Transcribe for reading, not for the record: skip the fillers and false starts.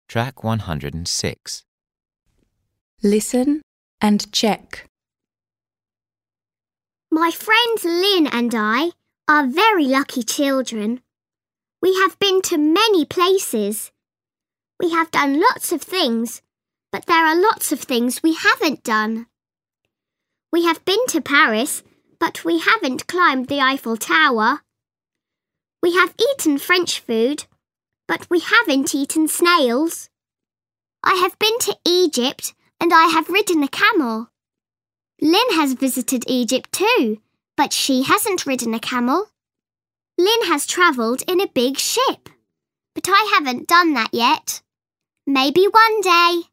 Track 106. Listen and check. My friend Lynn and I are very lucky children. We have been to many places. We have done lots of things, but there are lots of things we haven't done. We have been to Paris, but we haven't climbed the Eiffel Tower. We have eaten French food, but we haven't eaten snails. I have been to Egypt and I have ridden a camel. Lynn has visited Egypt too, but she hasn't ridden a camel. Lynn has travelled in a big ship, but I haven't done that yet. Maybe one day.